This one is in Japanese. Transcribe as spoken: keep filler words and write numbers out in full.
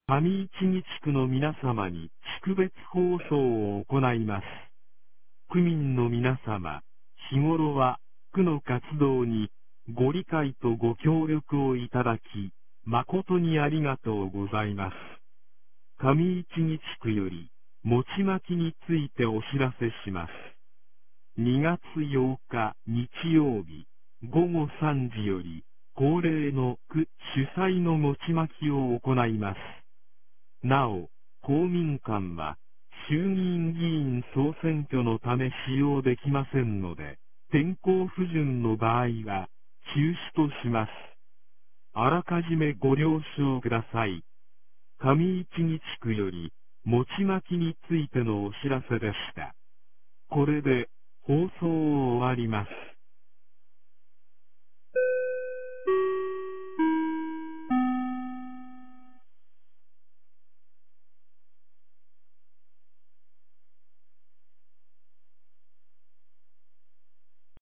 上市木地区の皆様に識別放送を行います。区民の皆様、日頃は区の活動にご理解とご協力をいただき、誠にありがとうございます。上市木地区より餅巻きについてお知らせします。にがつようか日曜日ごごさんじより恒例の区主催の餅巻きを行います。なお、公民館は衆議院議員総選挙のため使用できませんので、天候不順の場合は中止とします。あらかじめご了承ください。上市木地区より餅巻きについてのお知らせでした。これで放送を終わります。